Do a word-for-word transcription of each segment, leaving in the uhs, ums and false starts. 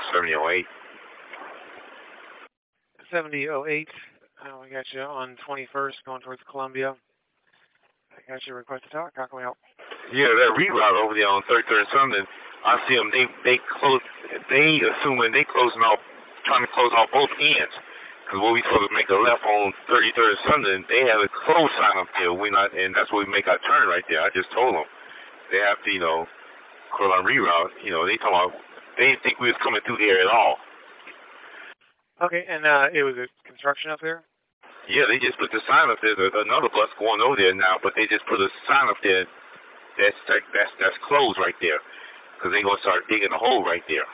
seventy oh eight. seventy oh eight. Uh, we got you on twenty-first going towards Columbia. I got your request to talk. How can we help? Yeah, that reroute over there on thirty-third and something. I see them. They they close. They assuming they closing off, trying to close off both ends. Because when we supposed to make a left on thirty-third and something, they have a close sign up there. We not, and that's where we make our turn right there. I just told them they have to, you know, call on reroute. You know, they talking about they didn't think we was coming through there at all. Okay, and uh, it was a construction up there? Yeah, they just put the sign up there. There's another bus going over there now, but they just put a sign up there. That's that's that's closed right there, because they're gonna start digging a hole right there.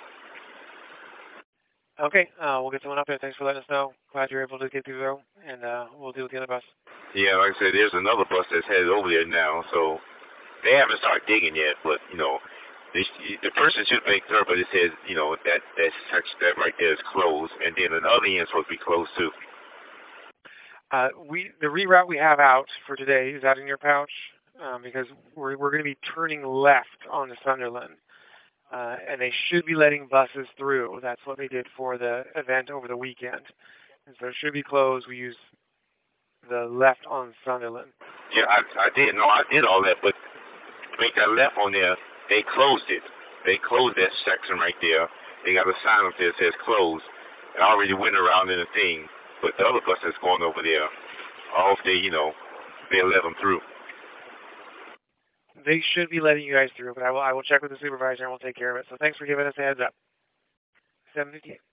Okay, uh, we'll get someone up there. Thanks for letting us know. Glad you're able to get through though, and uh, we'll deal with the other bus. Yeah, like I said, there's another bus that's headed over there now, so they haven't started digging yet. But you know, they, the person should make sure, but it says, you know, that that that right there is closed, and then another end is supposed to be closed too. Uh, we the reroute we have out for today is that in your pouch, um, because we're we're going to be turning left on the Sunderland. Uh, and they should be letting buses through. That's what they did for the event over the weekend. And so it should be closed. We use the left on Sunderland. Yeah, I, I did. No, I did all that, but make that left on there, they closed it. They closed that section right there. They got a sign up there that says closed. I already went around in the thing, but the other bus that's going over there, I hope they, you know, they'll let them through. They should be letting you guys through, but I will I will check with the supervisor and we'll take care of it. So thanks for giving us a heads up. seven fifty-eight.